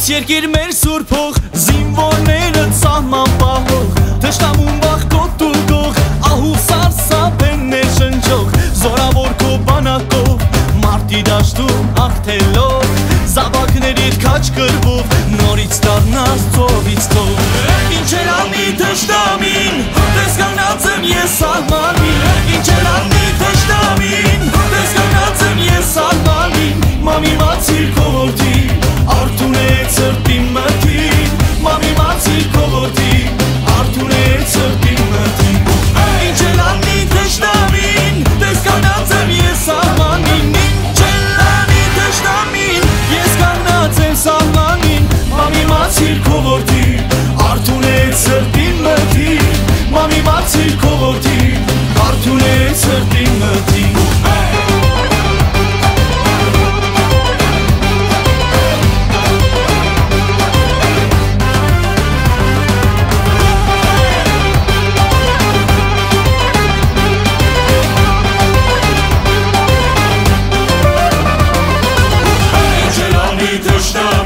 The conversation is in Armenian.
Ինձ երկիր մեր սուրբող, զինվորները ծահման պահող, թշնամուն բախկոտ ու գող, ահու սարսափեններ շնչող, զորավոր քո բանակով, մարտի դաշտում հաղթելով, զավակներիդ քաչ կրվով, նորից դառնաս ծովից ծով։ Ինչ էր անի թշնամին, տես կանգնած եմ ես սահմանին, ինչ էր անի թշնամին, տես կանգնած եմ ես սահմանին, մամի մացիր քո որդին, արթուն է սրտի մտին, մամի մացիր քո որդին, արթուն է սրտի մտին։ Ինչ էր անի թշնամին, տես կանգնած եմ ես սահմանին, ինչ էր անի թշնամին, ես կանգնած եմ սահմանին, մամի մացիր քո որդին, արթուն է սրտի մտին, մամի մացիր քո որդին, արթուն է սրտի մտին։ Թշնամին